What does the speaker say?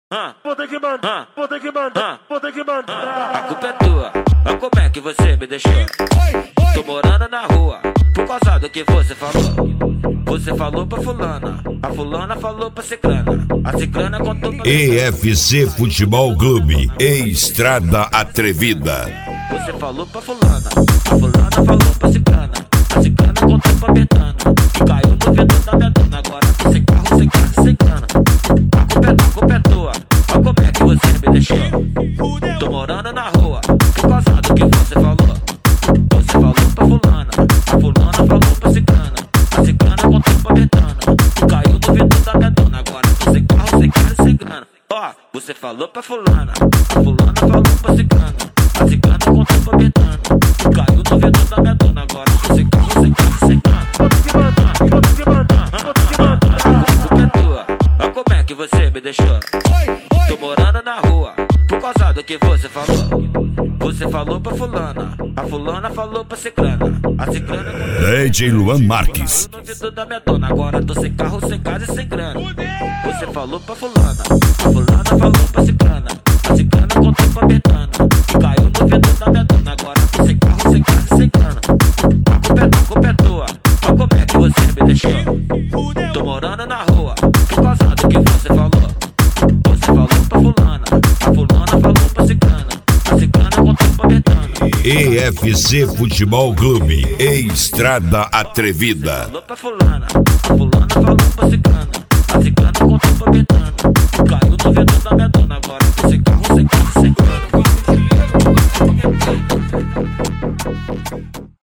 Vou ter que mandar, vou ter que mandar, vou ter que mandar. A culpa é tua, mas como é que você me deixou? Tô morando na rua, por causa do que você falou. Você falou pra fulana, a fulana falou pra ciclana, a ciclana contou pra... EFC Futebol Clube, Estrada Atrevida. Você falou pra fulana, a fulana falou pra ciclana, a ciclana contou pra Betana, que caiu no vidro da Betana, agora tô sem carro, sem casa, sem grana. A culpa é tua, mas como é que você me deixou? Tô morando na rua, por causa do que você falou. Você falou pra fulana, a fulana falou pra ciclana, a ciclana contou pra Betana, que caiu no vidro da Betana, agora tô sem carro, sem casa, sem grana. Ó, você falou pra fulana, a fulana falou pra ciclana, a ciclana contou pra Betana, que caiu no vidro da Betana, agora tô sem carro, sem casa, sem grana. Vou ter que mandar, vou ter que mandar, vou ter que mandar. A culpa é tua, mas como é que você me deixou? Tô morando na rua, por causa do que você falou. Você falou pra fulana, a fulana falou pra ciclana, a ciclana DJ Luan Marques. no vidro da minha dona, agora tô sem carro, sem casa e sem grana. Você falou pra fulana, a fulana falou pra ciclana, a ciclana contou pra Betana, que caiu no vidro da minha dona, agora tô sem carro, sem casa e sem grana. A culpa é tua, mas como é que você me deixou? Tô morando na rua, por causa do que você falou. Você falou pra fulana, a fulana falou pra ciclana, a ciclana contou pra Betana. EFC Futebol Clube, Estrada Atrevida. Falou pra fulana, a fulana falou pra ciclana, a ciclana contou pra Betana, que caiu no vidro